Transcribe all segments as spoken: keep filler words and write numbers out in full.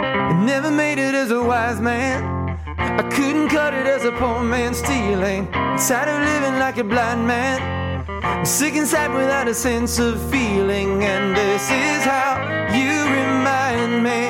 I never made it as a wise man. I couldn't cut it as a poor man stealing. I'm tired of living like a blind man. I'm sick inside without a sense of feeling. And this is how you remind me.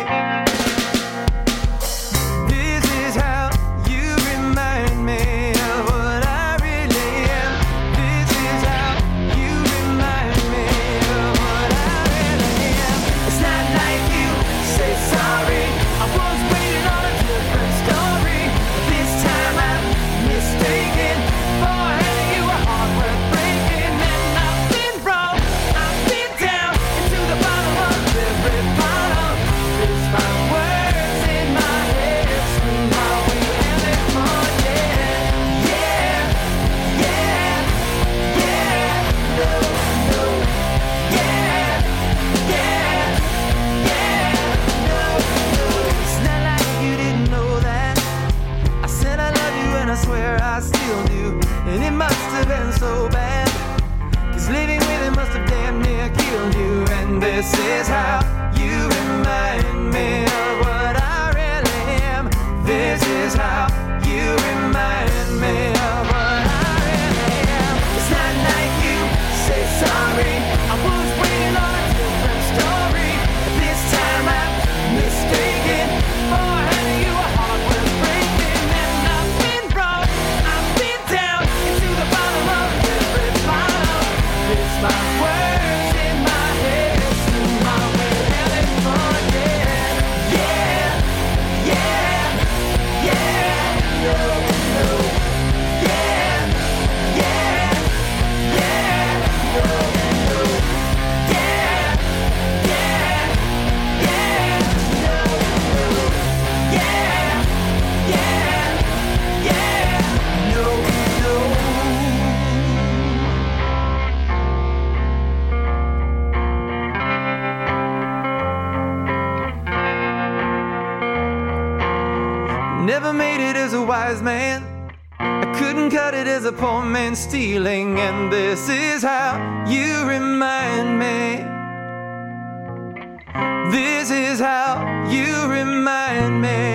This is how you remind me of what I really am. This is how you remind me of what I really am. It's not like you say sorry. I was waiting on a different story. This time I'm mistaken for handing you a heart worth breaking. And I've been wrong, I've been down into the bottom of every bottle. There's my words in my head, scream how we have it for, yeah, yeah, yeah, yeah, no, no, yeah, yeah, yeah, no, no. It's not like you didn't know that. I said I love you and I swear I still do. And it must have been so bad, 'cause living with it must have damn near killed you. And this is how you remind me of what I really am. This is how you remind me of what I really am. It's not like you say sorry. I was waiting on a different story. This time I'm mistaken for handing you a heart worth breaking. And I've been wrong, I've been down into the bottom of every bottle. It's my words in my head, scream my way hell it for, yeah, yeah, yeah, yeah, no, no, yeah, yeah, yeah, no, no, yeah, yeah, yeah, no, no, yeah, yeah, yeah, no, no. Never made it as a wise man. I couldn't cut it as a poor man stealing. And this is how you remind me. This is how you remind me